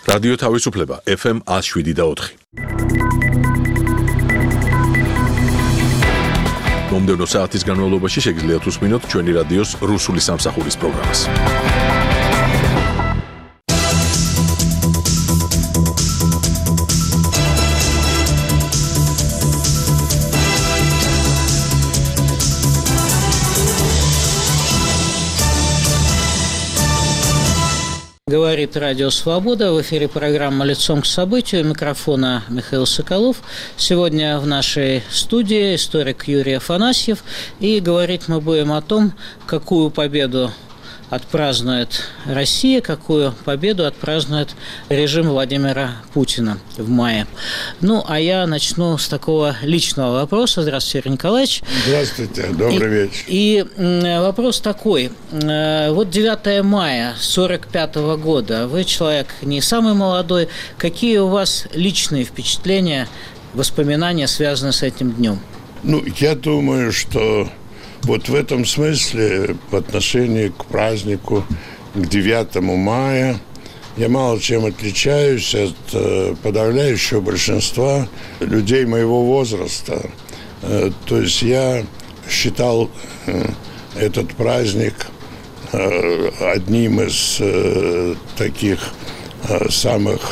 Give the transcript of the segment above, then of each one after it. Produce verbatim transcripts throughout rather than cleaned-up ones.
რადიო თავისუფლება ეფ ემ one oh seven და four. მომდევნო საათის განმავლობაში შეგიძლიათ უსმინოთ ჩვენი რადიოს რუსული სამსახურის პროგრამას. Говорит Радио Свобода. В эфире программа «Лицом к событию». У микрофона Михаил Соколов. Сегодня в нашей студии историк Юрий Афанасьев. И говорить мы будем о том, какую победу отпразднует Россия, какую победу отпразднует режим Владимира Путина в мае. Ну, а я начну с такого личного вопроса. Здравствуйте, Юрий Николаевич. Здравствуйте, добрый и, вечер. И вопрос такой. Вот девятое мая сорок пятого года. Вы человек не самый молодой. Какие у вас личные впечатления, воспоминания, связанные с этим днем? Ну, я думаю, что вот в этом смысле, в отношении к празднику, к девятому мая, я мало чем отличаюсь от э, подавляющего большинства людей моего возраста. Э, то есть я считал э, этот праздник э, одним из э, таких э, самых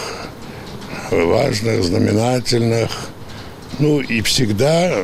важных, знаменательных, ну и всегда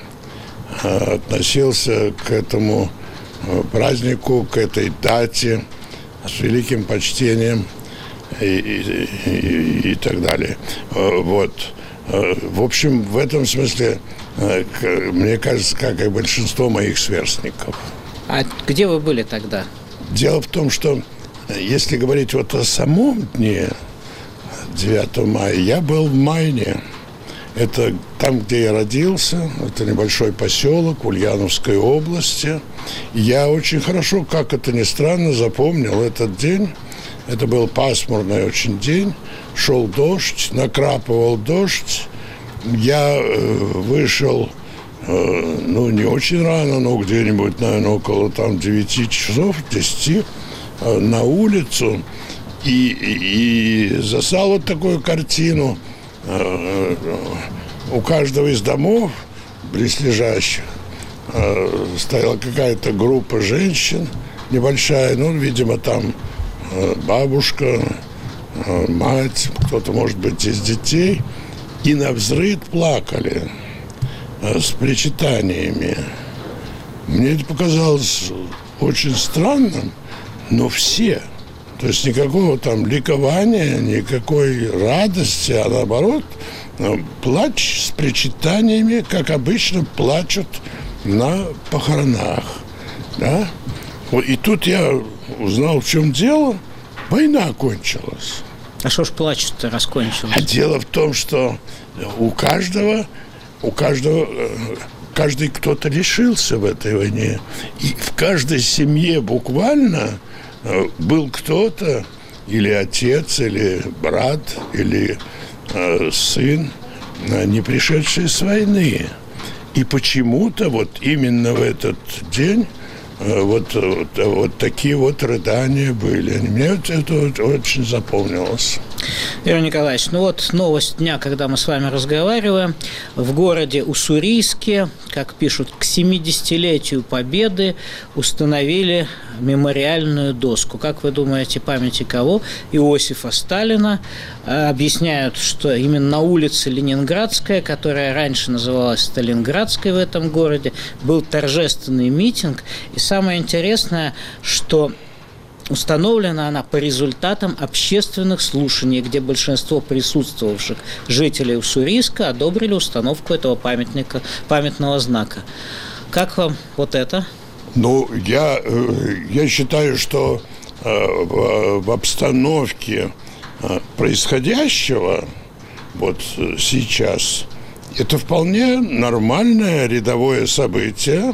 относился к этому празднику, к этой дате с великим почтением и, и, и, и так далее. Вот. В общем, в этом смысле, мне кажется, как и большинство моих сверстников. А где вы были тогда? Дело в том, что если говорить вот о самом дне девятого мая, я был в Майне. Это там, где я родился, это небольшой поселок в Ульяновской области. И я очень хорошо, как это ни странно, запомнил этот день. Это был пасмурный очень день, шел дождь, накрапывал дождь. Я э, вышел, э, ну, не очень рано, но где-нибудь, наверное, около там девяти часов, десяти, э, на улицу. И, и, и застал вот такую картину. У каждого из домов близлежащих стояла какая-то группа женщин небольшая, ну, видимо, там бабушка, мать, кто-то, может быть, из детей, и навзрыд плакали с причитаниями. Мне это показалось очень странным, но все. То есть никакого там ликования, никакой радости, а наоборот, плач с причитаниями, как обычно плачут на похоронах. Да? И тут я узнал, в чем дело. Война кончилась. А что ж плачут-то раскончилось? А дело в том, что у каждого, у каждого, каждый кто-то лишился в этой войне. И в каждой семье буквально был кто-то, или отец, или брат, или э, сын, не пришедший с войны. И почему-то вот именно в этот день э, вот, вот, вот такие вот рыдания были. Мне вот это вот очень запомнилось. Юрий Николаевич, ну вот новость дня, когда мы с вами разговариваем. В городе Уссурийске, как пишут, к семидесятилетию Победы установили мемориальную доску. Как вы думаете, памяти кого? Иосифа Сталина. Объясняют, что именно на улице Ленинградская, которая раньше называлась Сталинградской в этом городе, был торжественный митинг. И самое интересное, что установлена она по результатам общественных слушаний, где большинство присутствовавших жителей Уссурийска одобрили установку этого памятника, памятного знака. Как вам вот это? Ну, я, я считаю, что в, в обстановке происходящего вот сейчас это вполне нормальное рядовое событие,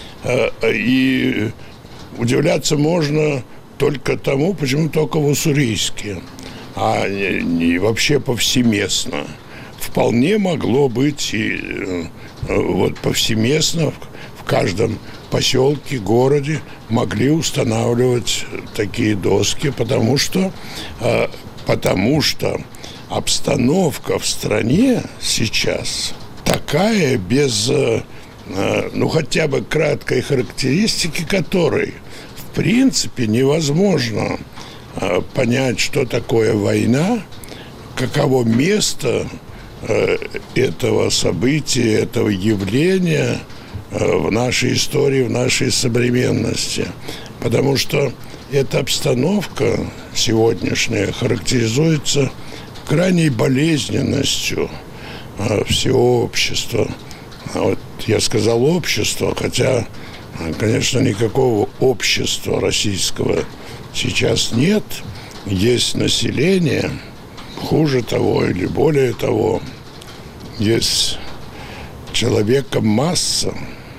и удивляться можно только тому, почему только в Уссурийске, а не, не вообще повсеместно. Вполне могло быть и вот повсеместно в каждом поселке, городе могли устанавливать такие доски, потому что потому что обстановка в стране сейчас такая, без, ну, хотя бы краткой характеристики которой, в принципе, невозможно понять, что такое война, каково место этого события, этого явления в нашей истории, в нашей современности. Потому что эта обстановка сегодняшняя характеризуется крайней болезненностью всего общества. Вот я сказал общество, хотя, конечно, никакого общества российского сейчас нет. Есть население, хуже того или более того, есть человека масса,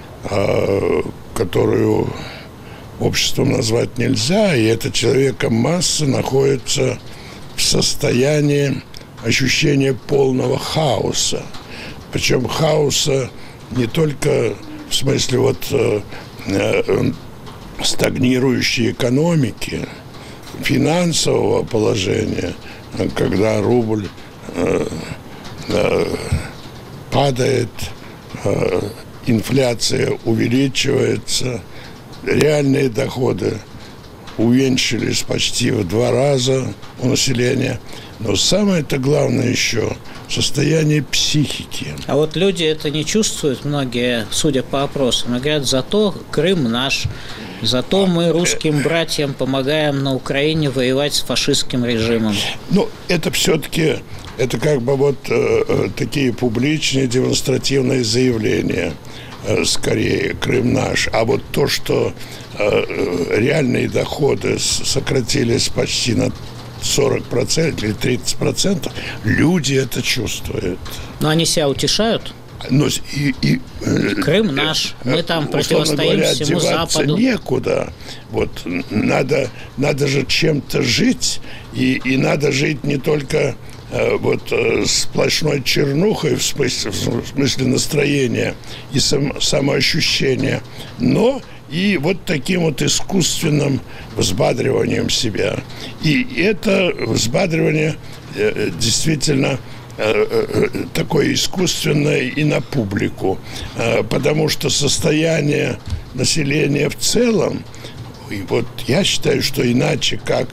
которую обществом назвать нельзя, и эта человека масса находится в состоянии ощущения полного хаоса. Причем хаоса не только в смысле вот э, э, стагнирующей экономики, финансового положения, когда рубль э, э, падает, э, инфляция увеличивается, реальные доходы увеличились почти в два раза у населения. Но самое-то главное еще состояние психики. А вот люди это не чувствуют, многие, судя по опросам, и говорят, зато Крым наш, зато мы русским братьям помогаем на Украине воевать с фашистским режимом. Ну, это все-таки, это как бы вот э, такие публичные демонстративные заявления. Скорее, Крым наш. А вот то, что э, реальные доходы сократились почти на сорок процентов или тридцать процентов, люди это чувствуют. Но они себя утешают? Но и, и, Крым наш, мы там противостоим говоря, всему Западу. Некуда. Вот надо, надо же чем-то жить, и, и надо жить не только э, вот э, сплошной чернухой в смысле, в смысле настроения и сам, самоощущения, но и вот таким вот искусственным взбадриванием себя. И это взбадривание э, действительно такое искусственное и на публику, потому что состояние населения в целом, и вот я считаю, что иначе как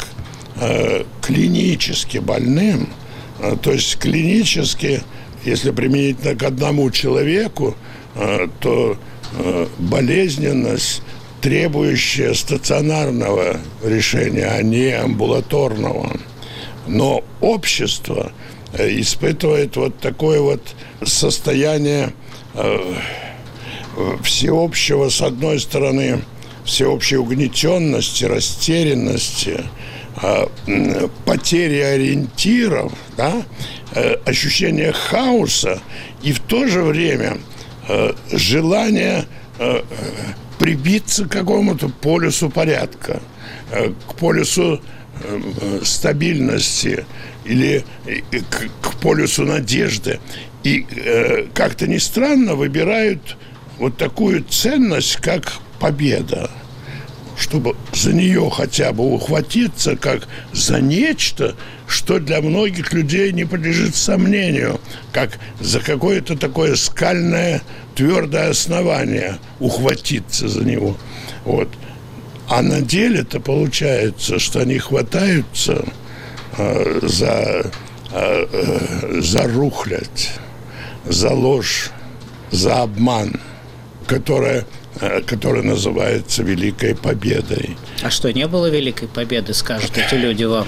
клинически больным, то есть клинически, если применительно к одному человеку, то болезненность, требующая стационарного решения, а не амбулаторного. Но общество испытывает вот такое вот состояние э, всеобщего, с одной стороны, всеобщей угнетенности, растерянности, э, потери ориентиров, да, э, ощущение хаоса и в то же время э, желание э, прибиться к какому-то полюсу порядка, э, к полюсу э, стабильности, или к, к полюсу надежды. И э, как-то ни странно выбирают вот такую ценность, как победа, чтобы за нее хотя бы ухватиться, как за нечто, что для многих людей не подлежит сомнению, как за какое-то такое скальное твердое основание ухватиться за него. Вот. А на деле-то получается, что они хватаются за, за рухлядь, за ложь, за обман, которая, которая называется Великой Победой. А что, не было Великой Победы, скажут эти люди вам?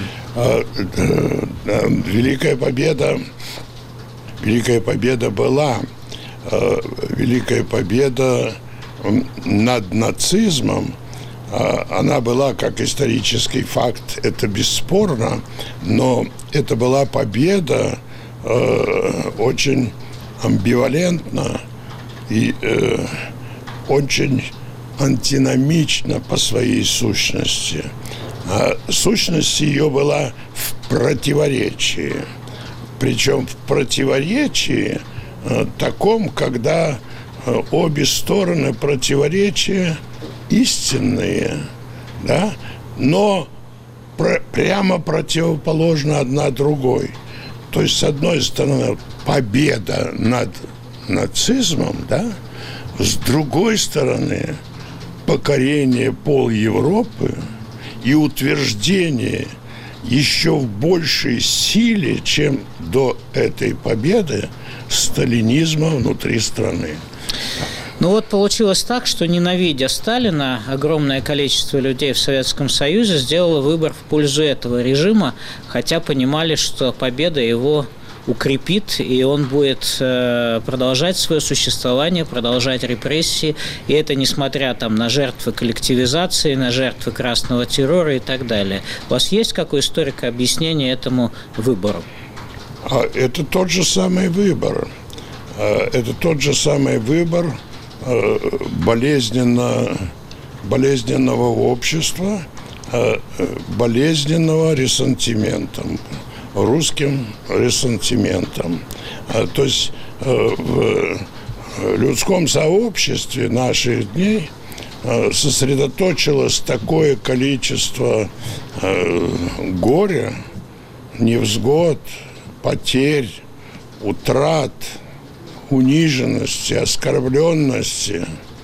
Великая Победа, Великая Победа была. Великая Победа над нацизмом, она была как исторический факт, это бесспорно, но это была победа э, очень амбивалентна и э, очень антиномична по своей сущности. А сущность ее была в противоречии. Причем в противоречии э, таком, когда э, обе стороны противоречия истинные, да, но пр- прямо противоположно одна другой. То есть, с одной стороны, победа над нацизмом, да, с другой стороны, покорение пол Европы и утверждение еще в большей силе, чем до этой победы, сталинизма внутри страны. Ну вот получилось так, что, ненавидя Сталина, огромное количество людей в Советском Союзе сделало выбор в пользу этого режима, хотя понимали, что победа его укрепит, и он будет э, продолжать свое существование, продолжать репрессии, и это несмотря там, на жертвы коллективизации, на жертвы красного террора и так далее. У вас есть какое историка объяснение этому выбору? Это тот же самый выбор. Это тот же самый выбор болезненно, болезненного общества, болезненного ресентиментом, русским ресентиментом. То есть в людском сообществе наших дней сосредоточилось такое количество горя, невзгод, потерь, утрат, униженности, оскорбленности,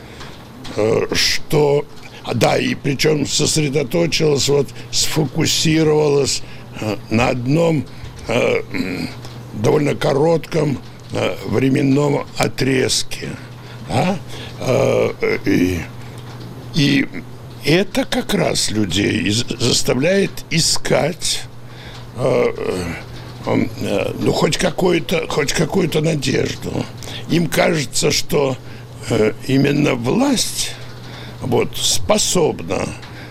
что, да, и причем сосредоточилось, вот, сфокусировалось на одном э, довольно коротком э, временном отрезке. Да? Э, и, и это как раз людей заставляет искать э, э, ну, хоть какую-то, хоть какую-то надежду. Им кажется, что э, именно власть вот, способна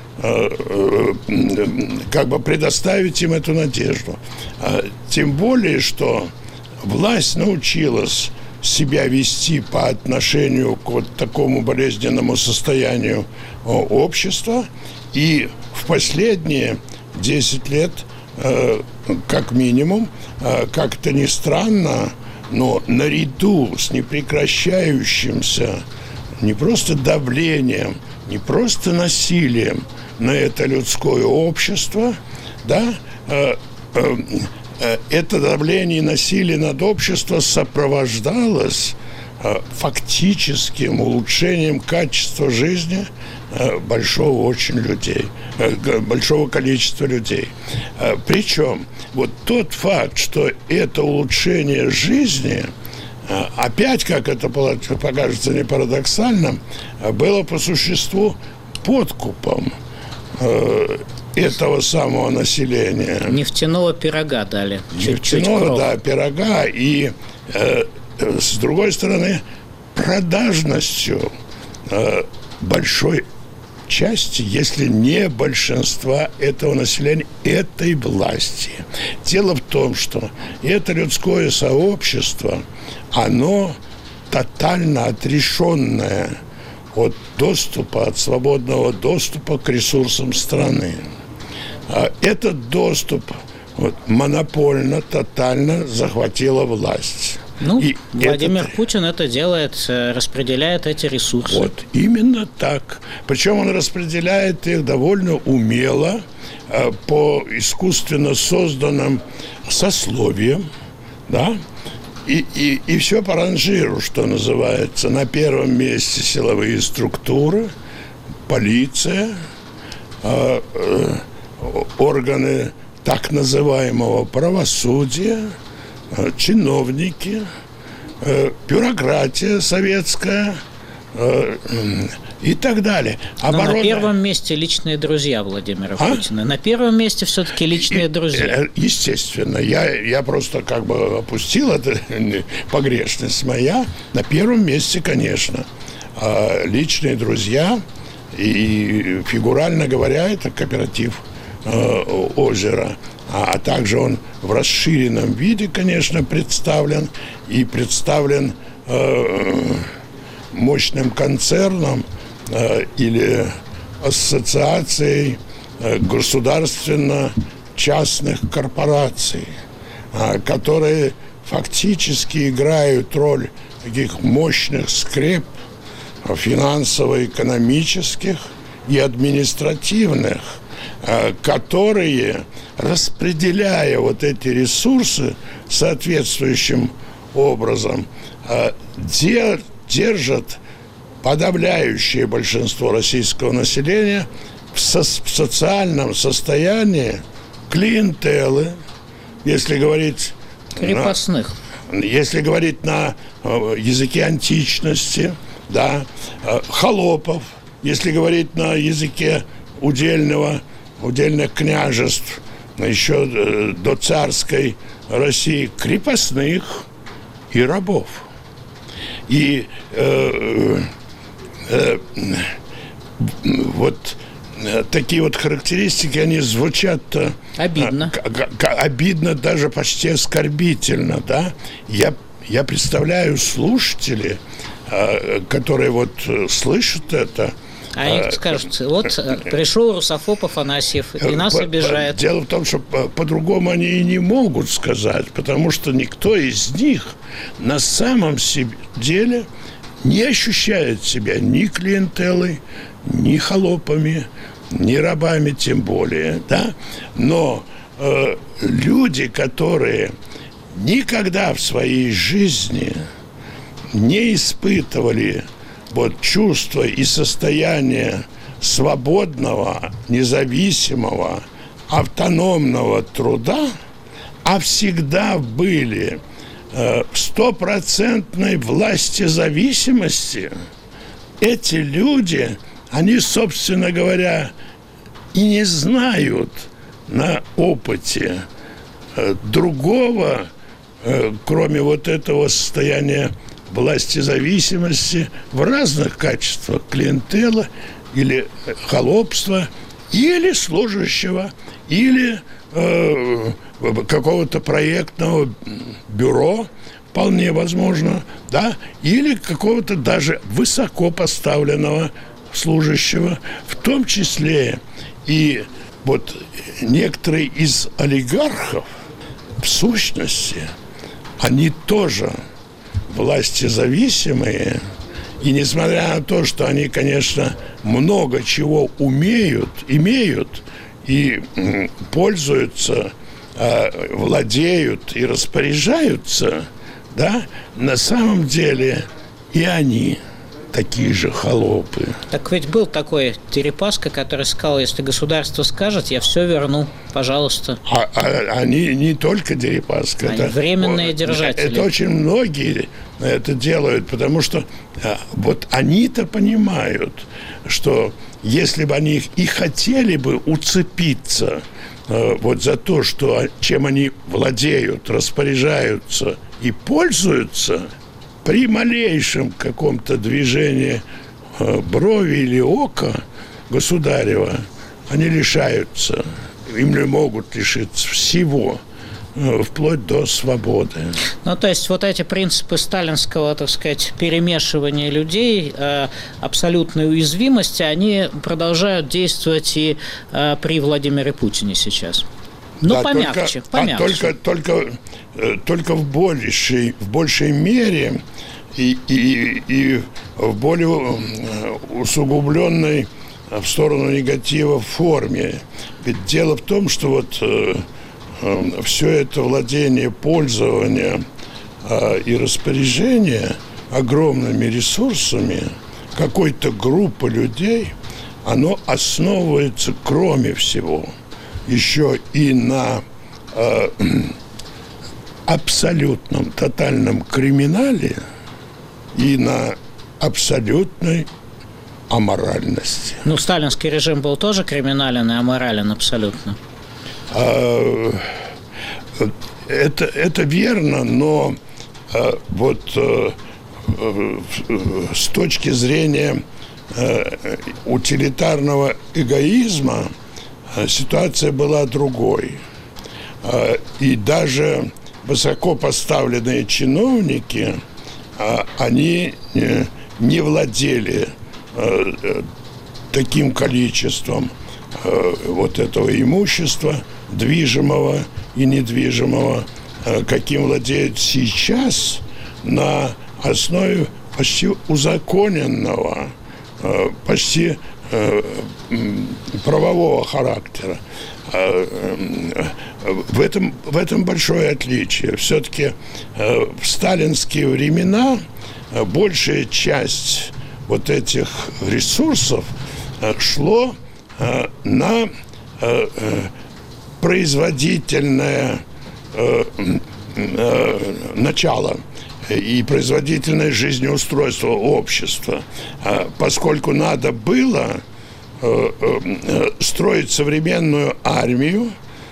как бы предоставить им эту надежду. Тем более, что власть научилась себя вести по отношению к вот такому болезненному состоянию общества, и в последние десять лет, как минимум, как-то ни странно, но наряду с непрекращающимся не просто давлением, не просто насилием на это людское общество, да, э, э, э, это давление и насилие над обществом сопровождалось э, фактическим улучшением качества жизни э, большого очень людей, э, большого количества людей. Э, причем вот тот факт, что это улучшение жизни, э, опять, как это покажется не парадоксальным, было по существу подкупом этого самого населения. Нефтяного пирога дали. Нефтяного, да, пирога. И, э, с другой стороны, продажностью э, большой части, если не большинства этого населения, этой власти. Дело в том, что это людское сообщество, оно тотально отрешенное от доступа, от свободного доступа к ресурсам страны. Этот доступ вот, монопольно, тотально захватила власть. Ну, и Владимир этот... Путин это делает, распределяет эти ресурсы. Вот, именно так. Причем он распределяет их довольно умело, по искусственно созданным сословиям, да, И, и, и все по ранжиру, что называется. На первом месте силовые структуры, полиция, э, э, органы так называемого правосудия, э, чиновники, э, бюрократия советская э, э, и так далее. Оборона... Но на первом месте личные друзья Владимира а? Путина. На первом месте все-таки личные и, друзья. Естественно. Я, я просто как бы опустил это, погрешность моя. На первом месте, конечно, личные друзья. И фигурально говоря, это кооператив «Озеро». А также он в расширенном виде, конечно, представлен. И представлен мощным концерном или ассоциацией государственно-частных корпораций, которые фактически играют роль таких мощных скреп финансово-экономических и административных которые, распределяя вот эти ресурсы соответствующим образом, держат подавляющее большинство российского населения в, со- в социальном состоянии клиентелы, если говорить... Крепостных. На, если говорить на языке античности, да, холопов, если говорить на языке удельного, удельных княжеств, еще до царской России, крепостных и рабов. И э, э, вот такие вот характеристики, они звучат... Обидно. К- к- обидно, даже почти оскорбительно, да. Я, я представляю слушателей, которые вот слышат это. А они скажут, вот пришел русофоб Афанасьев и нас обижает. Дело в том, что по-другому они и не могут сказать, потому что никто из них на самом деле не ощущает себя ни клиентелой, ни холопами, ни рабами тем более, да. Но э, люди, которые никогда в своей жизни не испытывали вот чувство и состояние свободного, независимого, автономного труда, а всегда были э, в стопроцентной властезависимости, эти люди, они, собственно говоря, и не знают на опыте э, другого, э, кроме вот этого состояния властезависимости в разных качествах: клиентела или холопства, или служащего, или э, какого-то проектного бюро, вполне возможно, да, или какого-то даже высоко поставленного служащего, в том числе и вот некоторые из олигархов, в сущности, они тоже властезависимые, и несмотря на то, что они, конечно, много чего умеют, имеют и пользуются, владеют и распоряжаются, да, на самом деле и они такие же холопы. Так ведь был такой Дерипаска, который сказал: если государство скажет, я все верну, пожалуйста. А, а, они не только Дерипаска. Они это, временные держатели. Это очень многие это делают, потому что а, вот они-то понимают, что если бы они и хотели бы уцепиться а, вот за то, что, чем они владеют, распоряжаются и пользуются, при малейшем каком-то движении э, брови или ока государева они лишаются, им не могут лишиться всего, э, вплоть до свободы. Ну, то есть вот эти принципы сталинского, так сказать, перемешивания людей, э, абсолютной уязвимости, они продолжают действовать и э, при Владимире Путине сейчас. Ну, да, помягче, только, помягче. А только, только, только в большей, в большей мере и, и, и в более усугубленной в сторону негатива форме. Ведь дело в том, что вот э, э, все это владение, пользование э, и распоряжение огромными ресурсами какой-то группы людей, оно основывается, кроме всего, еще и на э, абсолютном, тотальном криминале и на абсолютной аморальности. Ну, сталинский режим был тоже криминален и аморален абсолютно. А, это, это верно, но а, вот а, с точки зрения а, утилитарного эгоизма ситуация была другой. И даже высоко поставленные чиновники, они не владели таким количеством вот этого имущества, движимого и недвижимого, каким владеют сейчас на основе почти узаконенного, почти правового характера. В этом, в этом большое отличие. Все-таки в сталинские времена большая часть вот этих ресурсов шло на производительное начало и производительное жизнеустройство общества, поскольку надо было строить современную армию,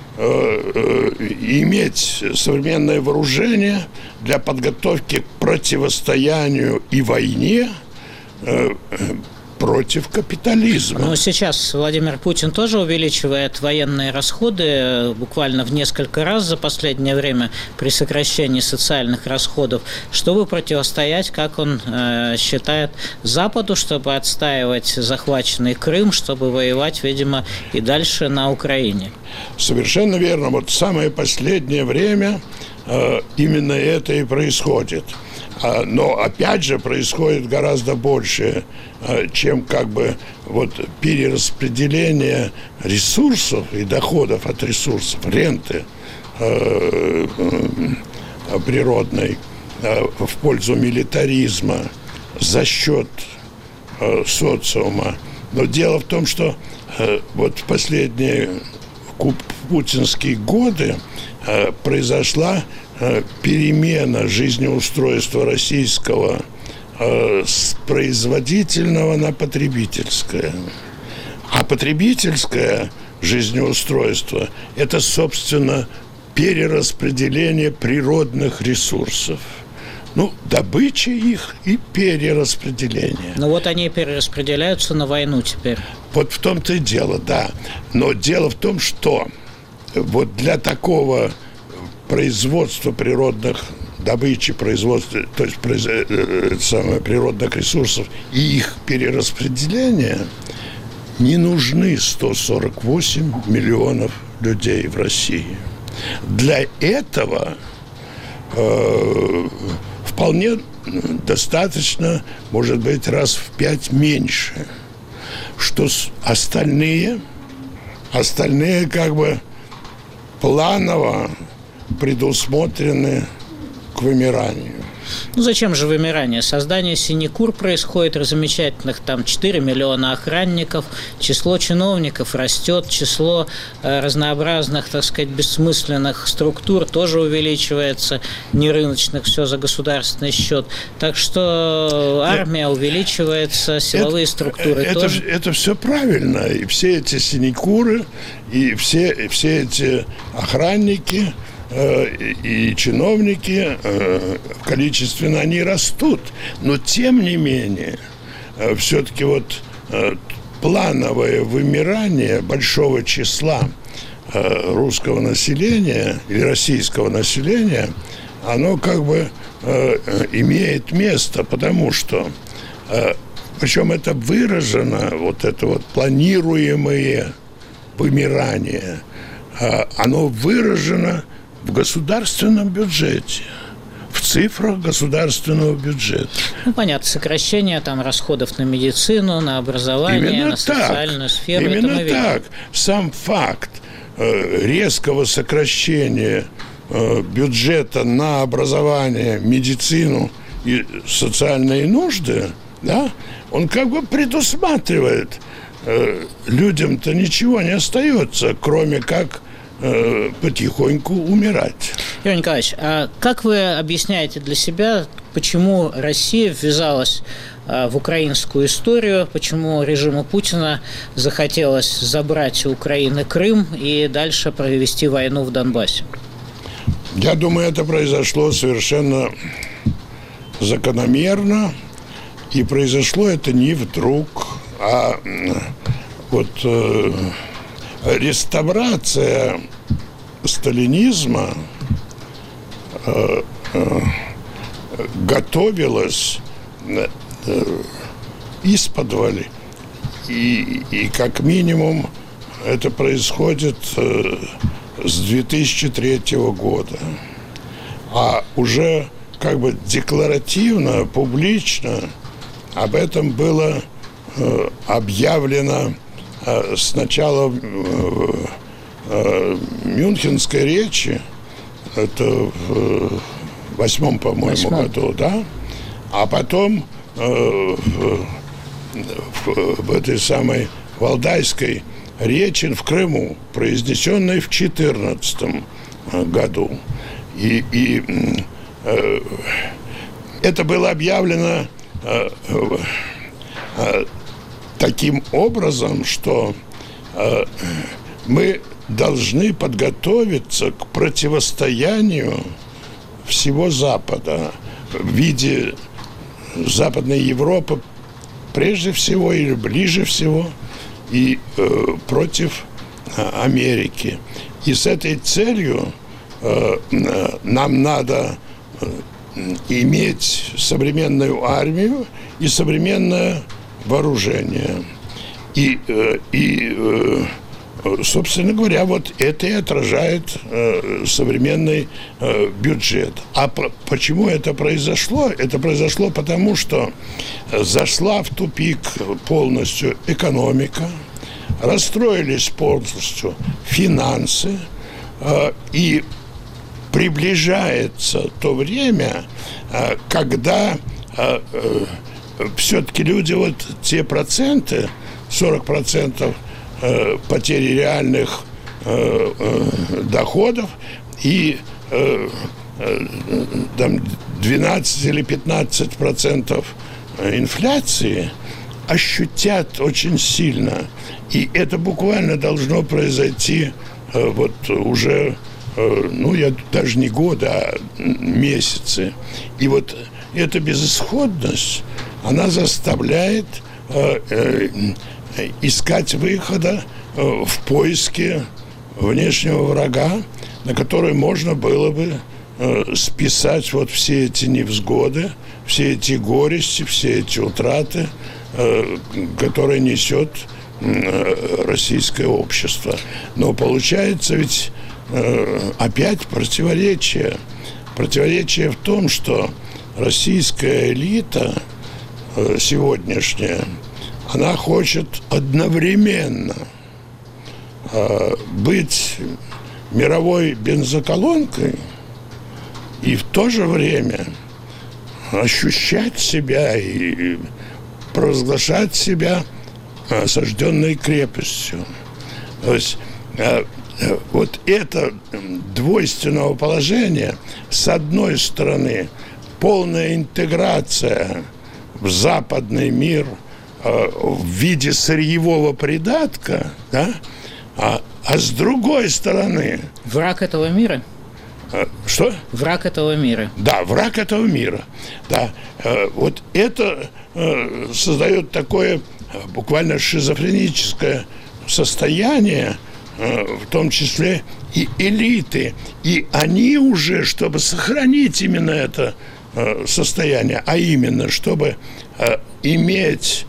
иметь современное вооружение для подготовки к противостоянию и войне против капитализма. Но сейчас Владимир Путин тоже увеличивает военные расходы буквально в несколько раз за последнее время при сокращении социальных расходов, чтобы противостоять, как он э, считает, Западу, чтобы отстаивать захваченный Крым, чтобы воевать, видимо, и дальше на Украине. Совершенно верно. Вот в самое последнее время э, именно это и происходит. Но, опять же, происходит гораздо больше, чем как бы вот перераспределение ресурсов и доходов от ресурсов, ренты э, природной э, в пользу милитаризма за счет э, социума. Но дело в том, что э, вот в последние путинские годы э, произошла перемена жизнеустройства российского э, с производительного на потребительское. А потребительское жизнеустройство – это, собственно, перераспределение природных ресурсов. Ну, добыча их и перераспределение. Ну вот они перераспределяются на войну теперь. Вот в том-то и дело, да. Но дело в том, что вот для такого производство природных добычи, производства, то есть произ, э, самое, природных ресурсов и их перераспределения не нужны сто сорок восемь миллионов людей в России. Для этого э, вполне достаточно, может быть, раз в пять меньше, что остальные, остальные как бы планово предусмотрены к вымиранию. Ну зачем же вымирание? Создание синекур происходит, замечательных там четыре миллиона охранников, число чиновников растет, число э, разнообразных, так сказать, бессмысленных структур тоже увеличивается, нерыночных, все за государственный счет. Так что армия увеличивается, силовые это, структуры это, тоже. Это все правильно, и все эти синекуры, и все, и все эти охранники и чиновники, количественно они растут. Но, тем не менее, все-таки вот плановое вымирание большого числа русского населения или российского населения, оно как бы имеет место, потому что, причем это выражено, вот это вот планируемое вымирание, оно выражено в государственном бюджете, в цифрах государственного бюджета. Ну, понятно, сокращение там расходов на медицину, на образование, именно на социальную так, сферу. Именно так. Сам факт э, резкого сокращения э, бюджета на образование, медицину и социальные нужды, да, он как бы предусматривает, э, людям-то ничего не остается, кроме как потихоньку умирать. Юрий Николаевич, а как вы объясняете для себя, почему Россия ввязалась в украинскую историю, почему режиму Путина захотелось забрать у Украины Крым и дальше провести войну в Донбассе? Я думаю, это произошло совершенно закономерно, и произошло это не вдруг, а вот реставрация сталинизма э, э, готовилась э, исподволь, и, и как минимум это происходит э, с две тысячи третьего года. А уже как бы декларативно, публично об этом было объявлено сначала в Мюнхенской речи, это в восьмом, по-моему, Восьмом. году, да, а потом в, в этой самой Валдайской речи в Крыму, произнесенной в четырнадцатом году. И, и э, это было объявлено э, э, таким образом, что э, мы должны подготовиться к противостоянию всего Запада в виде Западной Европы прежде всего или ближе всего и э, против э, Америки. И с этой целью э, э, нам надо э, иметь современную армию и современное вооружение. И, э, и э, собственно говоря, вот это и отражает э, современный э, бюджет. А по- почему это произошло? Это произошло потому, что зашла в тупик полностью экономика, расстроились полностью финансы, э, и приближается то время, э, когда э, э, все-таки люди, вот те проценты, сорок процентов потери реальных э, э, доходов и э, э, там двенадцать или пятнадцать процентов инфляции ощутят очень сильно. И это буквально должно произойти э, вот уже, э, ну, я даже не года, а месяцы. И вот эта безысходность, она заставляет э, э, искать выхода э, в поиске внешнего врага, на который можно было бы э, списать вот все эти невзгоды, все эти горести, все эти утраты, э, которые несет э, российское общество. Но получается ведь э, опять противоречие. Противоречие в том, что российская элита э, сегодняшняя, она хочет одновременно э, быть мировой бензоколонкой и в то же время ощущать себя и провозглашать себя осажденной крепостью. То есть э, э, вот это двойственного положения, с одной стороны, полная интеграция в западный мир в виде сырьевого придатка, да, а, а с другой стороны... Враг этого мира? Что? Враг этого мира. Да, враг этого мира. Да. Вот это создает такое буквально шизофреническое состояние, в том числе и элиты. И они уже, чтобы сохранить именно это состояние, а именно, чтобы иметь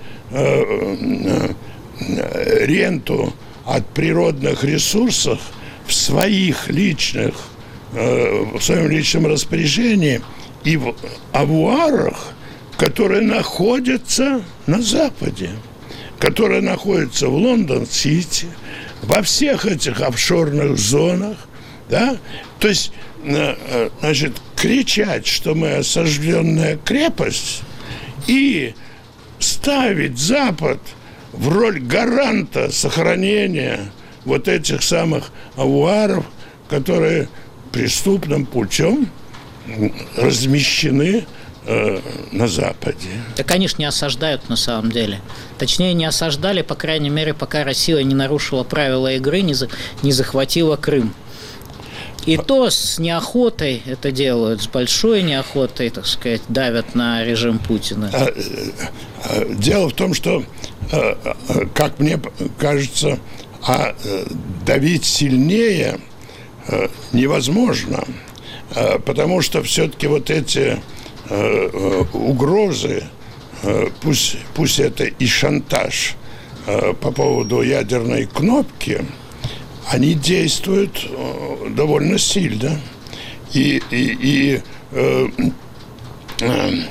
ренту от природных ресурсов в своих личных, в своем личном распоряжении и в авуарах, которые находятся на Западе, которые находятся в Лондон-Сити, во всех этих офшорных зонах, да, то есть, значит, кричать, что мы осажденная крепость, и ставить Запад в роль гаранта сохранения вот этих самых авуаров, которые преступным путем размещены э, на Западе. Так они ж не осаждают на самом деле. Точнее, не осаждали, по крайней мере, пока Россия не нарушила правила игры, не, за, не захватила Крым. И то с неохотой это делают, с большой неохотой, так сказать, давят на режим Путина. Дело в том, что, как мне кажется, а давить сильнее невозможно, потому что все-таки вот эти угрозы, пусть, пусть это и шантаж по поводу ядерной кнопки, они действуют довольно сильно. И, и, и э, э,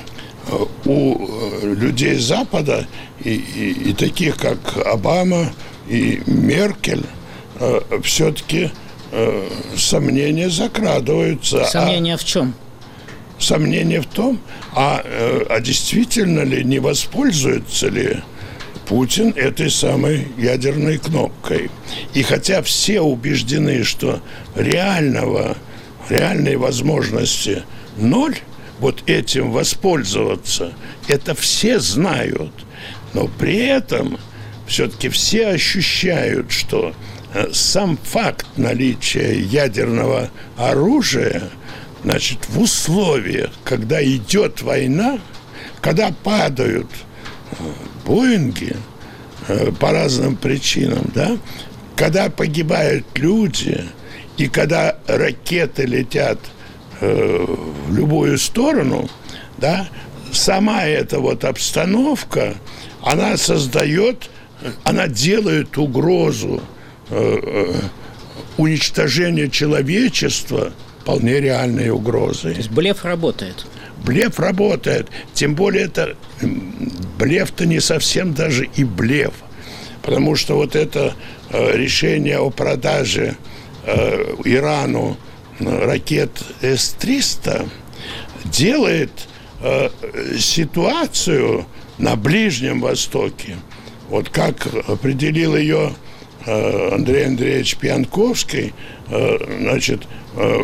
у людей Запада и, и, и таких, как Обама и Меркель, все-таки сомнения закрадываются. Сомнения а, в чем? Сомнения в том, а, а действительно ли, не воспользуется ли Путин этой самой ядерной кнопкой. И хотя все убеждены, что реального, реальной возможности ноль, вот этим воспользоваться, это все знают. Но при этом все-таки все ощущают, что сам факт наличия ядерного оружия, значит, в условиях, когда идет война, когда падают Боинги по разным причинам, да, когда погибают люди и когда ракеты летят в любую сторону, да, сама эта вот обстановка, она создает, она делает угрозу э, уничтожения человечества вполне реальной угрозой. То есть блеф работает? Блеф работает. Тем более это блеф-то не совсем даже и блеф. Потому что вот это э, решение о продаже э, Ирану ракет эс триста делает э, ситуацию на Ближнем Востоке, вот как определил ее э, Андрей Андреевич Пьянковский, э, значит, э,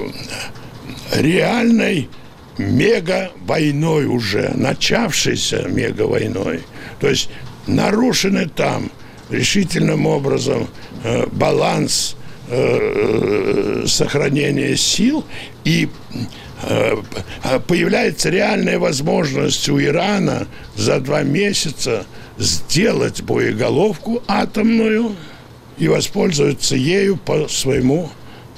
реальной мега-войной уже, начавшейся мега-войной. То есть нарушены там решительным образом э, баланс сохранения сил, и появляется реальная возможность у Ирана за два месяца сделать боеголовку атомную и воспользоваться ею по своему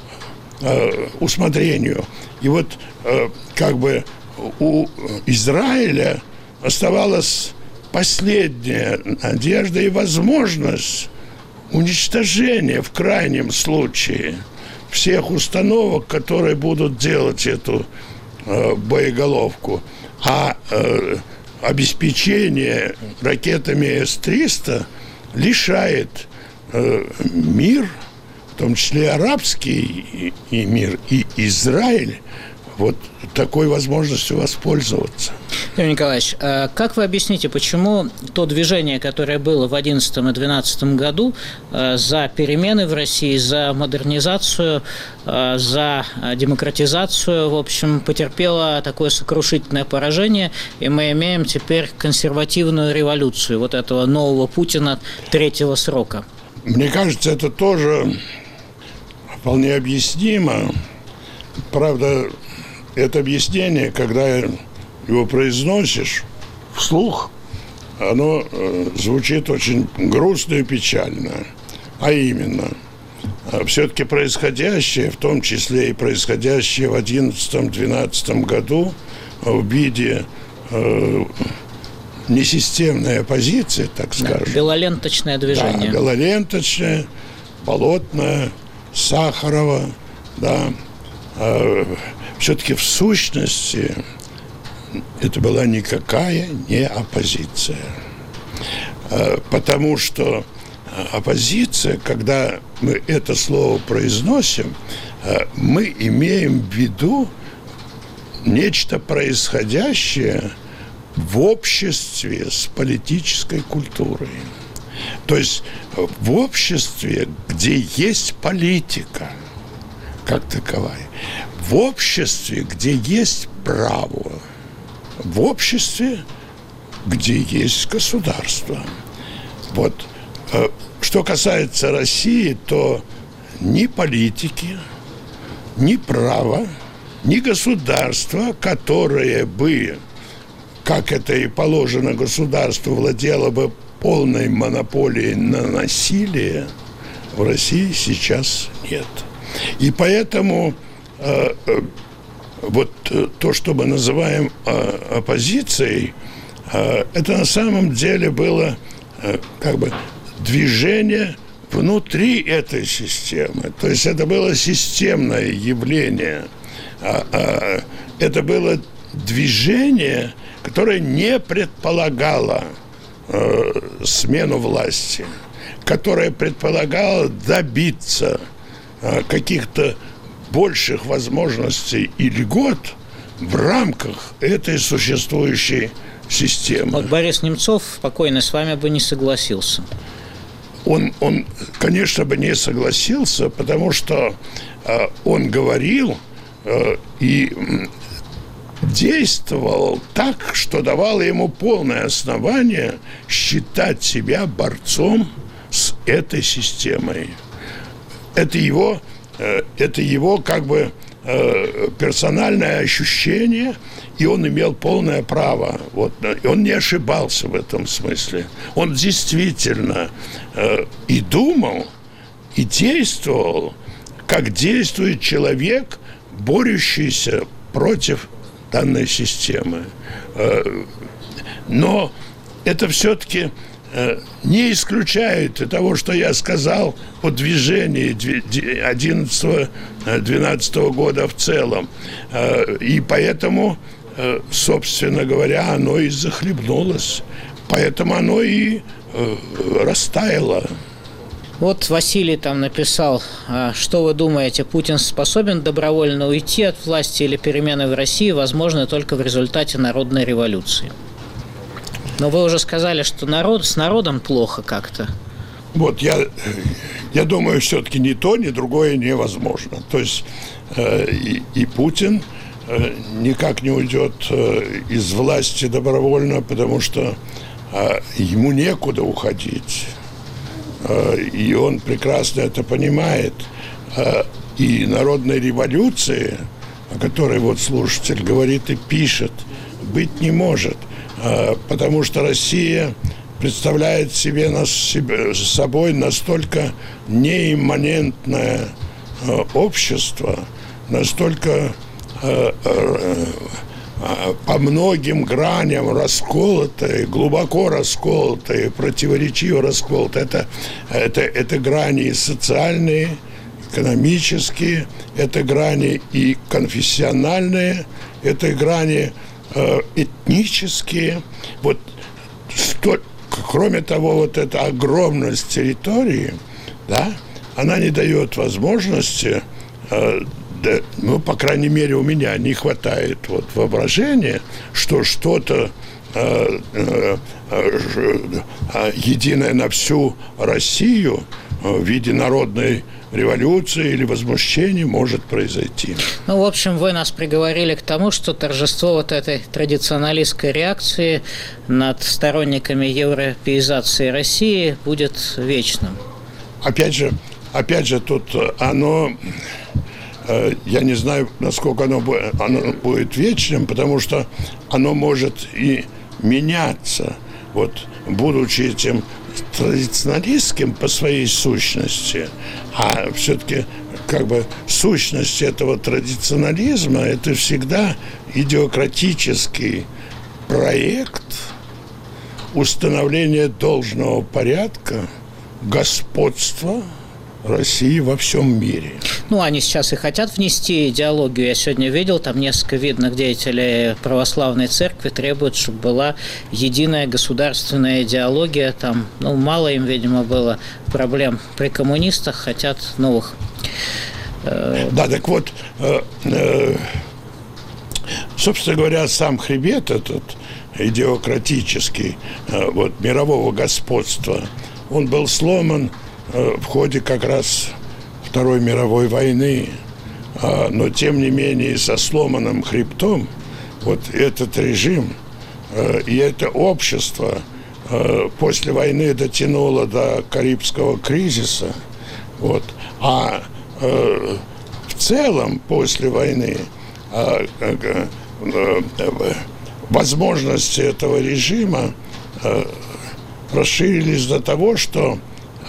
усмотрению. И вот как бы у Израиля оставалась последняя надежда и возможность уничтожение в крайнем случае всех установок, которые будут делать эту э, боеголовку. А э, обеспечение ракетами эс триста лишает э, мир, в том числе арабский и, и мир, и Израиль, вот такой возможностью воспользоваться. Юрий Николаевич, как вы объясните, почему то движение, которое было в две тысячи одиннадцатом и две тысячи двенадцатом году за перемены в России, за модернизацию, за демократизацию, в общем, потерпело такое сокрушительное поражение, и мы имеем теперь консервативную революцию вот этого нового Путина третьего срока? Мне кажется, это тоже вполне объяснимо. Правда, это объяснение, когда его произносишь вслух, оно э, звучит очень грустно и печально. А именно, э, все-таки происходящее, в том числе и происходящее в две тысячи одиннадцатом — две тысячи двенадцатом году в виде э, несистемной оппозиции, так скажем. Да, белоленточное движение. Да, белоленточное, Болотное, Сахарова, да. Э, все-таки в сущности это была никакая не оппозиция. Потому что оппозиция, когда мы это слово произносим, мы имеем в виду нечто происходящее в обществе с политической культурой. То есть в обществе, где есть политика как таковая, в обществе, где есть право, в обществе, где есть государство. Вот. Что касается России, то ни политики, ни права, ни государства, которое бы, как это и положено государству, владело бы полной монополией на насилие, в России сейчас нет. И поэтому э, э, вот то, что мы называем э, оппозицией, э, это на самом деле было э, как бы движение внутри этой системы. То есть это было системное явление. Э, э, это было движение, которая не предполагала э, смену власти, которая предполагала добиться э, каких-то больших возможностей и льгот в рамках этой существующей системы. Вот Борис Немцов покойный с вами бы не согласился. Он, он, конечно, бы не согласился, потому что э, он говорил э, и действовал так, что давало ему полное основание считать себя борцом с этой системой. Это его, э, это его как бы э, персональное ощущение, и он имел полное право. Вот, и он не ошибался в этом смысле. Он действительно э, и думал, и действовал, как действует человек, борющийся против данной системы. Э, но это все-таки э, не исключает и того, что я сказал о движении одиннадцатого-двенадцатого года в целом. Э, и поэтому, собственно говоря, оно и захлебнулось. Поэтому оно и э, растаяло. Вот Василий там написал, что вы думаете, Путин способен добровольно уйти от власти или перемены в России возможны только в результате народной революции? Но вы уже сказали, что народ, с народом плохо как-то. Вот я, я думаю, все-таки ни то, ни другое невозможно. То есть э, и, и Путин никак не уйдет из власти добровольно, потому что ему некуда уходить. И он прекрасно это понимает. И народной революции, о которой вот слушатель говорит и пишет, быть не может. Потому что Россия представляет себе нас, себе, собой настолько неимманентное общество, настолько по многим граням расколотые, глубоко расколотые, противоречиво расколотые. Это, это, это грани социальные, экономические, это грани и конфессиональные, это грани э, этнические. Вот сто, кроме того, вот эта огромность территории, да, она не дает возможности э, Да, ну, по крайней мере, у меня не хватает вот воображения, что что-то э, э, э, единое на всю Россию в виде народной революции или возмущения может произойти. Ну, в общем, вы нас приговорили к тому, что торжество вот этой традиционалистской реакции над сторонниками европеизации России будет вечным. Опять же, опять же, тут оно... Я не знаю, насколько оно, оно будет вечным, потому что оно может и меняться. Вот, будучи этим традиционалистским по своей сущности, а все-таки как бы сущность этого традиционализма – это всегда идеократический проект установления должного порядка, господства России во всем мире. Ну, они сейчас и хотят внести идеологию. Я сегодня видел, там несколько видных деятелей православной церкви требуют, чтобы была единая государственная идеология. Там, ну, мало им, видимо, было проблем при коммунистах, хотят новых. Да, так вот, собственно говоря, сам хребет этот идеократический, вот, мирового господства, он был сломан в ходе как раз Второй мировой войны, но тем не менее со сломанным хребтом вот этот режим и это общество после войны дотянуло до Карибского кризиса, вот, а в целом после войны возможности этого режима расширились до того, что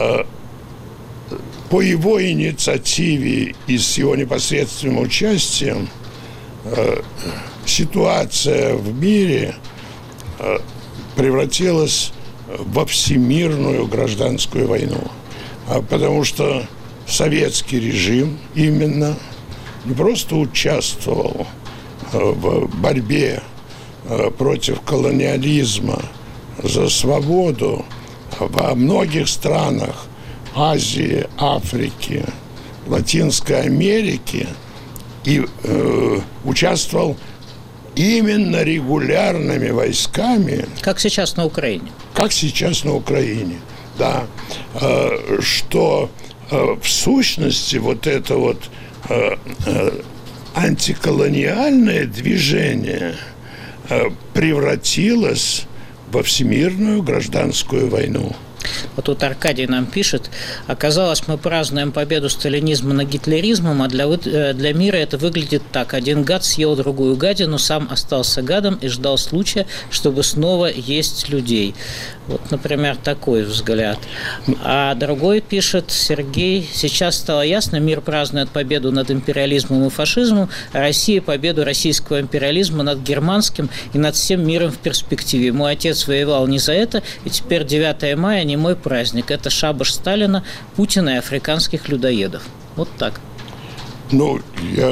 по его инициативе и с его непосредственным участием э, ситуация в мире э, превратилась во всемирную гражданскую войну. А потому что советский режим именно не просто участвовал э, в борьбе против колониализма, за свободу во многих странах Азии, Африки, Латинской Америки и э, участвовал именно регулярными войсками. Как сейчас на Украине. Как сейчас на Украине, да. Э, что э, в сущности вот это вот э, э, антиколониальное движение э, превратилось во всемирную гражданскую войну. Вот тут Аркадий нам пишет: оказалось, мы празднуем победу сталинизма над гитлеризмом, а для, для мира это выглядит так. Один гад съел другую гадину, сам остался гадом и ждал случая, чтобы снова есть людей. Вот, например, такой взгляд. А другой пишет Сергей: сейчас стало ясно, мир празднует победу над империализмом и фашизмом, а Россия – победу российского империализма над германским и над всем миром в перспективе. Мой отец воевал не за это, и теперь девятое мая не мой праздник. Это шабаш Сталина, Путина и африканских людоедов. Вот так. Ну, я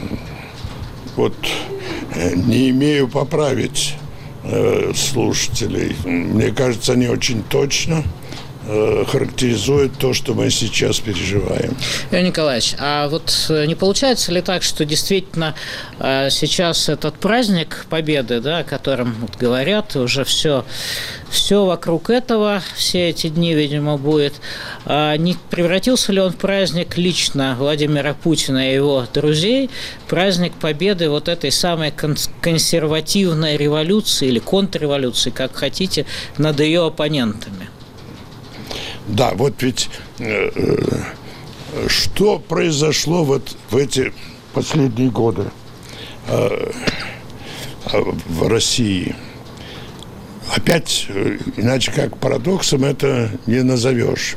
вот не имею поправить э, слушателей. Мне кажется, они очень точно э, характеризуют то, что мы сейчас переживаем. Леонид Николаевич, а вот не получается ли так, что действительно э, сейчас этот праздник Победы, да, о котором вот говорят, уже все... Все вокруг этого, все эти дни, видимо, будет. А не превратился ли он в праздник лично Владимира Путина и его друзей, праздник победы вот этой самой консервативной революции или контрреволюции, как хотите, над ее оппонентами? Да, вот ведь э, что произошло вот в эти последние годы э, в России? Опять, иначе как парадоксом это не назовешь.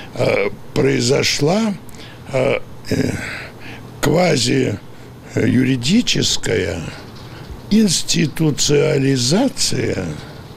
Произошла квазиюридическая институциализация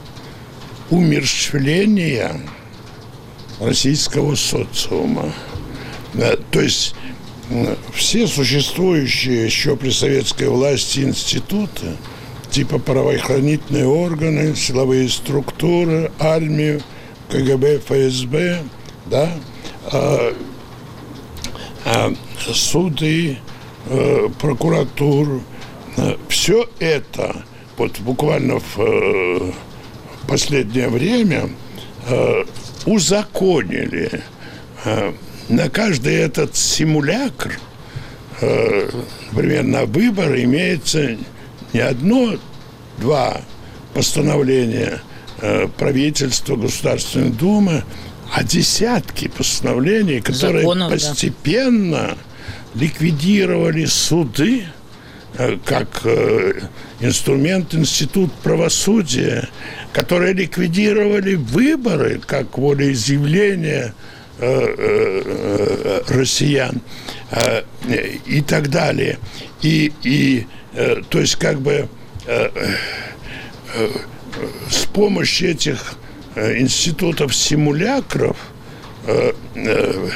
умерщвления российского социума. То есть все существующие еще при советской власти институты, типа правоохранительные органы, силовые структуры, армию, КГБ, ФСБ, да, а, а, суды, а, прокуратуру, а, все это вот буквально в а, последнее время а, узаконили. А, на каждый этот симулякр, а, например, на выборы имеется не одно, два постановления э, правительства, Государственной Думы, а десятки постановлений, которые Законов, постепенно да. ликвидировали суды э, как э, инструмент, институт правосудия, которые ликвидировали выборы как волеизъявление э, э, э, россиян э, и так далее. И, и то есть, как бы э, э, с помощью этих э, институтов симулякров э, э,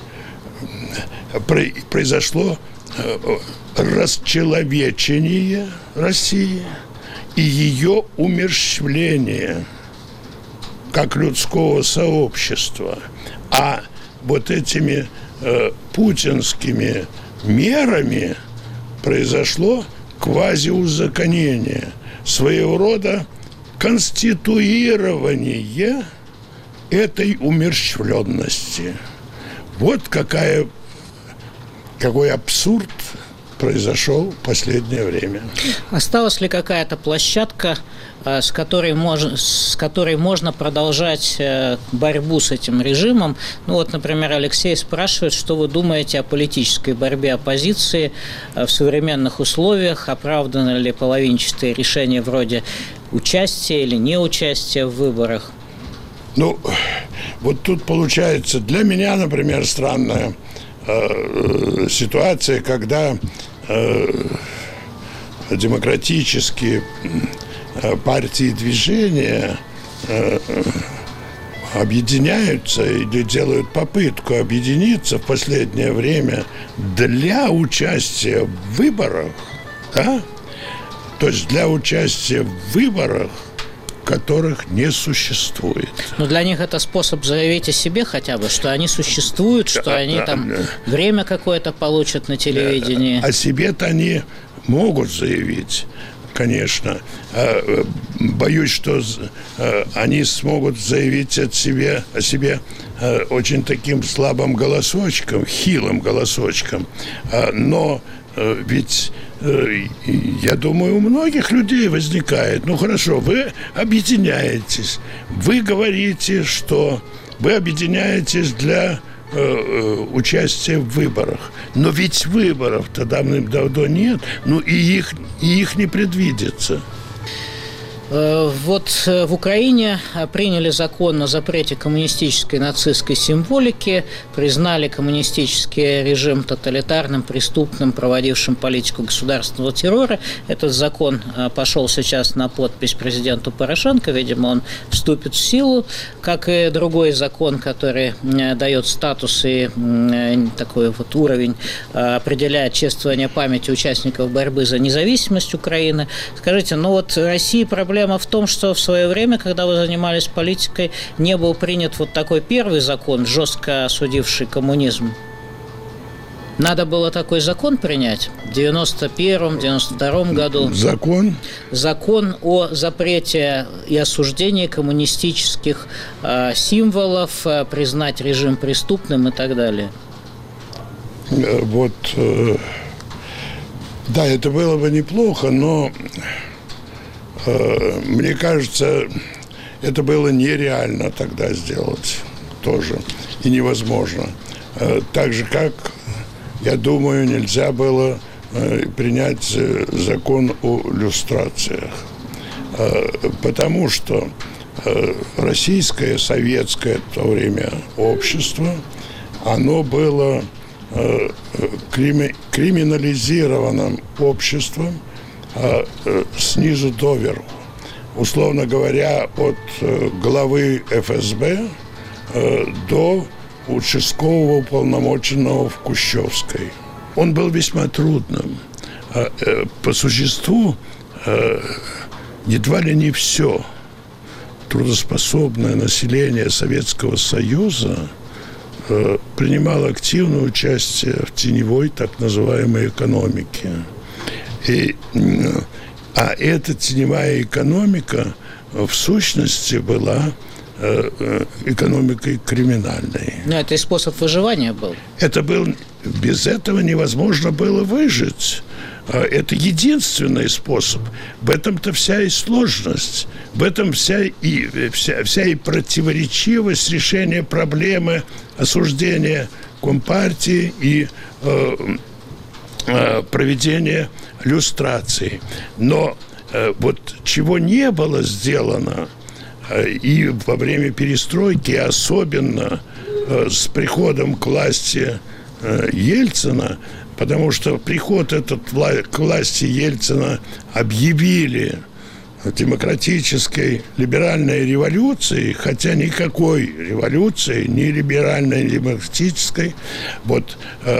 произошло э, расчеловечение России и ее умерщвление как людского сообщества. А вот этими э, путинскими мерами произошло квазиузаконение, своего рода конституирование этой умерщвленности. Вот какая, какой абсурд произошел в последнее время. Осталась ли какая-то площадка, с которой, можно, с которой можно продолжать борьбу с этим режимом? Ну вот, например, Алексей спрашивает, что вы думаете о политической борьбе оппозиции в современных условиях, оправдано ли половинчатые решения вроде участия или неучастия в выборах? Ну, вот тут получается для меня, например, странная э, ситуация, когда э, демократические партии и движения э, объединяются или делают попытку объединиться в последнее время для участия в выборах, да? То есть для участия в выборах, которых не существует. Но для них это способ заявить о себе хотя бы, что они существуют, что да, они да, там да. время какое-то получат на телевидении. О себе-то они могут заявить, конечно. Боюсь, что они смогут заявить от себя, о себе очень таким слабым голосочком, хилым голосочком. Но ведь, я думаю, у многих людей возникает, ну хорошо, вы объединяетесь, вы говорите, что вы объединяетесь для э, участия в выборах, но ведь выборов-то давным-давно нет, ну и их, и их не предвидится. Вот в Украине приняли закон о запрете коммунистической и нацистской символики, признали коммунистический режим тоталитарным, преступным, проводившим политику государственного террора. Этот закон пошел сейчас на подпись президенту Порошенко, видимо, он вступит в силу, как и другой закон, который дает статус и такой вот уровень, определяет чествование памяти участников борьбы за независимость Украины. Скажите, ну вот России проблема Проблема в том, что в свое время, когда вы занимались политикой, не был принят вот такой первый закон, жестко осудивший коммунизм. Надо было такой закон принять в девяносто первом — девяносто втором году. Закон? Закон о запрете и осуждении коммунистических э, символов, э, признать режим преступным и так далее. Вот, э, да, это было бы неплохо, но... Мне кажется, это было нереально тогда сделать тоже и невозможно. Так же, как, я думаю, нельзя было принять закон о люстрациях. Потому что российское, советское в то время общество, оно было криминализированным обществом, снизу доверху. Условно говоря, от главы эф эс бэ до участкового уполномоченного в Кущевской. Он был весьма трудным. По существу, едва ли не все трудоспособное население Советского Союза принимало активное участие в теневой так называемой экономике. И, а эта теневая экономика в сущности была э, экономикой криминальной. Но это и способ выживания был. Это был, без этого невозможно было выжить. Это единственный способ. В этом-то вся и сложность. В этом вся и, вся, вся и противоречивость решения проблемы осуждения Компартии и э, э, проведения люстрации. Но э, вот чего не было сделано э, и во время перестройки, особенно э, с приходом к власти э, Ельцина, потому что приход этот к власти Ельцина объявили демократической либеральной революцией, хотя никакой революции, ни либеральной, ни демократической, вот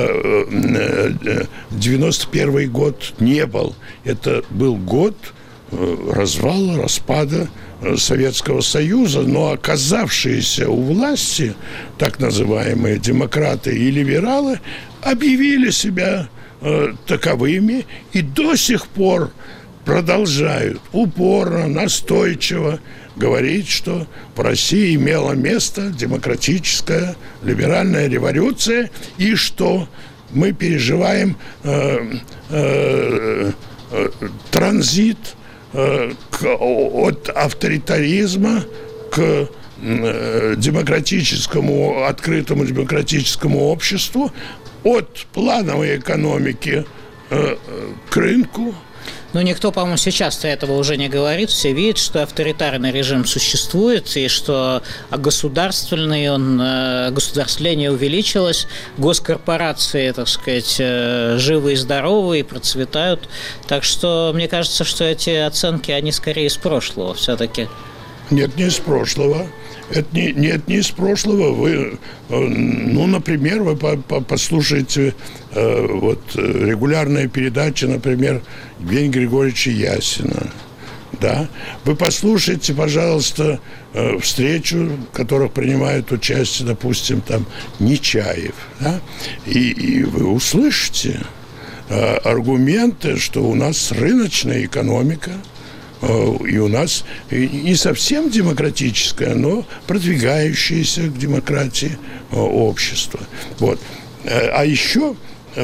девяносто первый год не был. Это был год развала, распада Советского Союза, но оказавшиеся у власти так называемые демократы и либералы объявили себя э, таковыми и до сих пор продолжают упорно, настойчиво говорить, что в России имела место демократическая либеральная революция и что мы переживаем э, э, э, транзит э, к, от авторитаризма к э, демократическому, открытому демократическому обществу, от плановой экономики э, к рынку. Но никто, по-моему, сейчас-то этого уже не говорит. Все видят, что авторитарный режим существует, и что государственный он, государствление увеличилось, госкорпорации, так сказать, живы и здоровы, и процветают. Так что мне кажется, что эти оценки, они скорее из прошлого все-таки. Нет, не из прошлого. Это не, нет не из прошлого. Вы, ну, например, вы по, по, послушаете э, вот, регулярные передачи, например, Евгения Григорьевича Ясина. Да? Вы послушайте, пожалуйста, э, встречу, в которых принимает участие, допустим, там, Нечаев. Да? И, и вы услышите э, аргументы, что у нас рыночная экономика, и у нас не совсем демократическое, но продвигающееся к демократии общество. Вот. А еще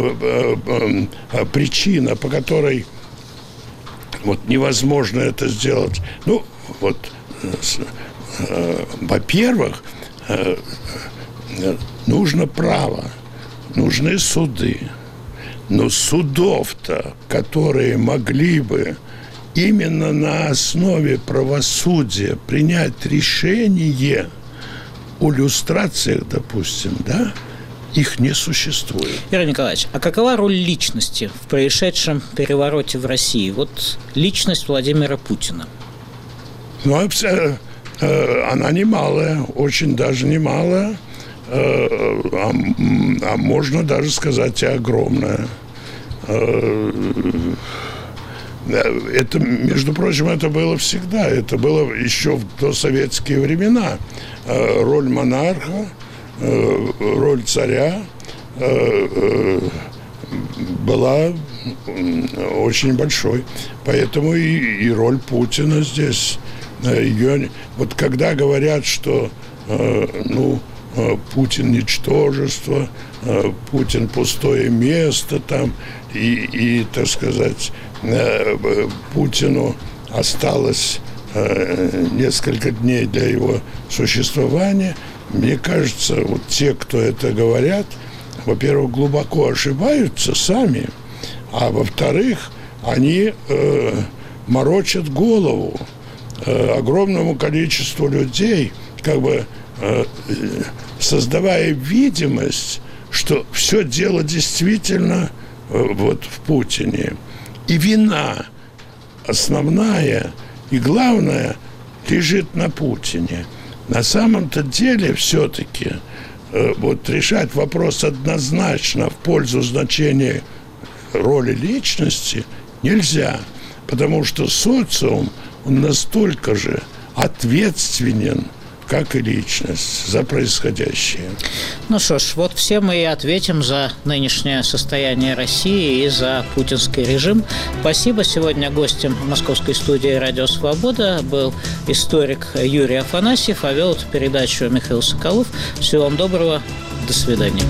причина, по которой вот невозможно это сделать, ну, вот, во-первых, нужно право, нужны суды. Но судов-то, которые могли бы именно на основе правосудия принять решение о люстрациях, допустим, да, их не существует. Юрий Николаевич, а какова роль личности в происшедшем перевороте в России? Вот личность Владимира Путина. Ну, она немалая, очень даже немалая, а, а можно даже сказать и огромная. Это, между прочим, это было всегда. Это было еще в досоветские времена. Роль монарха, роль царя была очень большой. Поэтому и, и роль Путина здесь. Ее, вот когда говорят, что ну, Путин ничтожество, Путин пустое место там, и, и, так сказать, Путину осталось несколько дней для его существования. Мне кажется, вот те, кто это говорят, во-первых, глубоко ошибаются сами, а во-вторых, они э, морочат голову э, огромному количеству людей, как бы э, создавая видимость, что все дело действительно э, вот в Путине. И вина основная и главная лежит на Путине. На самом-то деле все-таки э, вот решать вопрос однозначно в пользу значения роли личности нельзя, потому что социум, он настолько же ответственен, как и личность, за происходящее. Ну что ж, вот все мы и ответим за нынешнее состояние России и за путинский режим. Спасибо. Сегодня гостем московской студии «Радио Свобода» был историк Юрий Афанасьев, а вел эту передачу Михаил Соколов. Всего вам доброго. До свидания.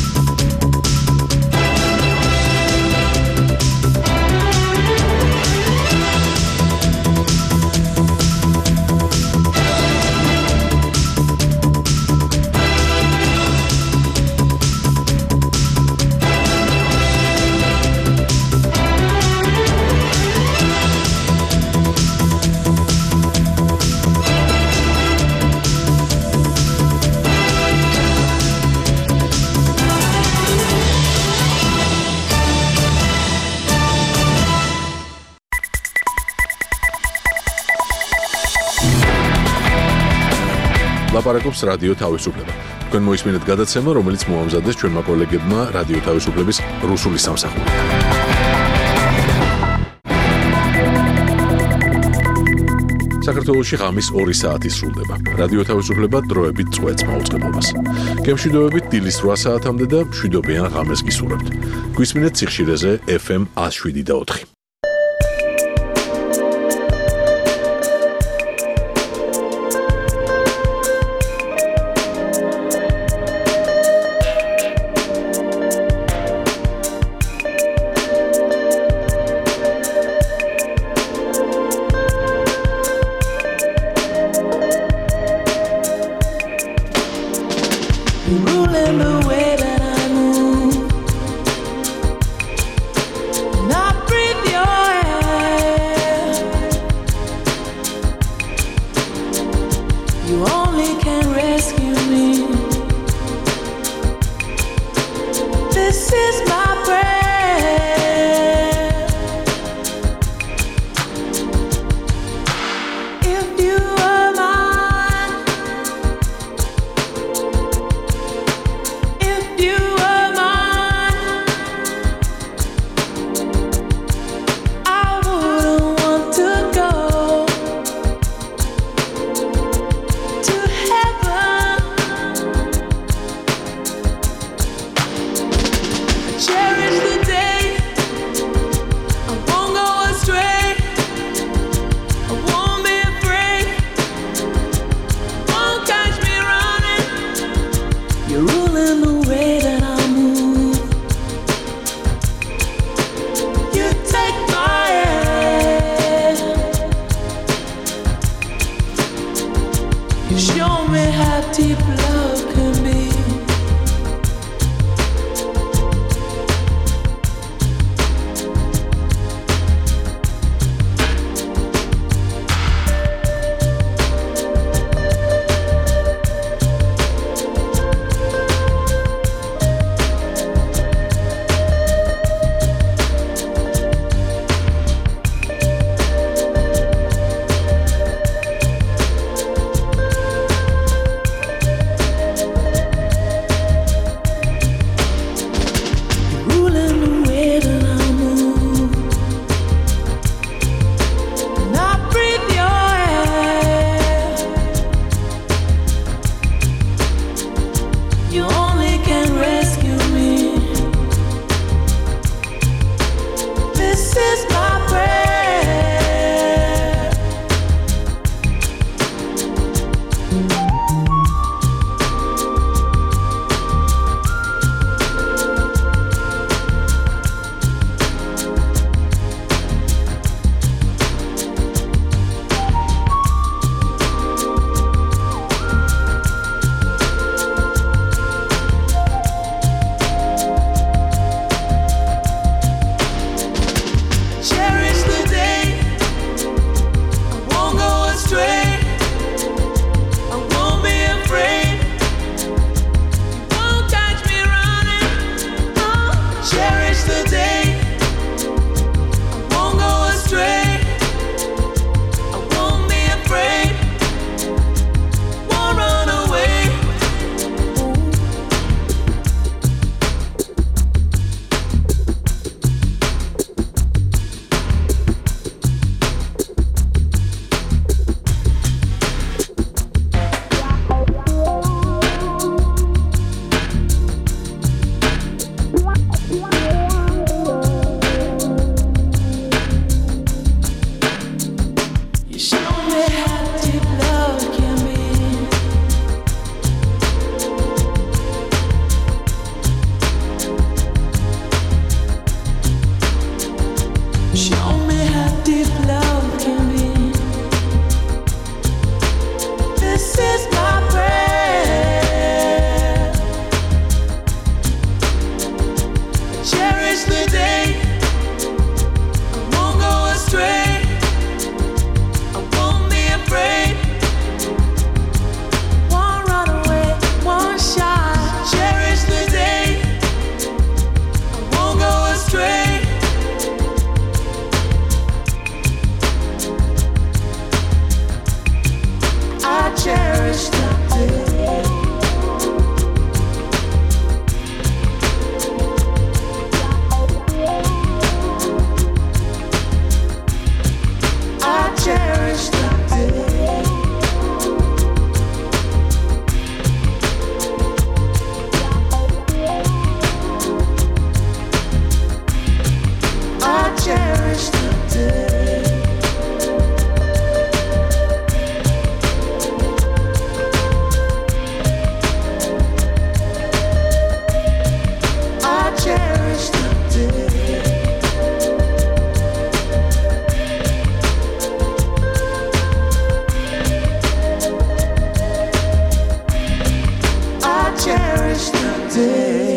ლაპარაკობს რადიო თავისუფლება. თქვენ მოისმინეთ გადაცემა, რომელიც მოამზადეს ჩვენმა კოლეგებმა რადიო თავისუფლების რუსული სამსახური. საქართველოში ღამის ორი საათი სრულდება. რადიო თავისუფლება დროებით წვეთს მაუწყებლობას. გემშვიდობებით დილის რვა საათამდე და მშვიდობიან ღამეს გისურვებთ. გვისმინეთ სიხშირეზე ეფ ემ εκατო შვიდი და ოთხი. say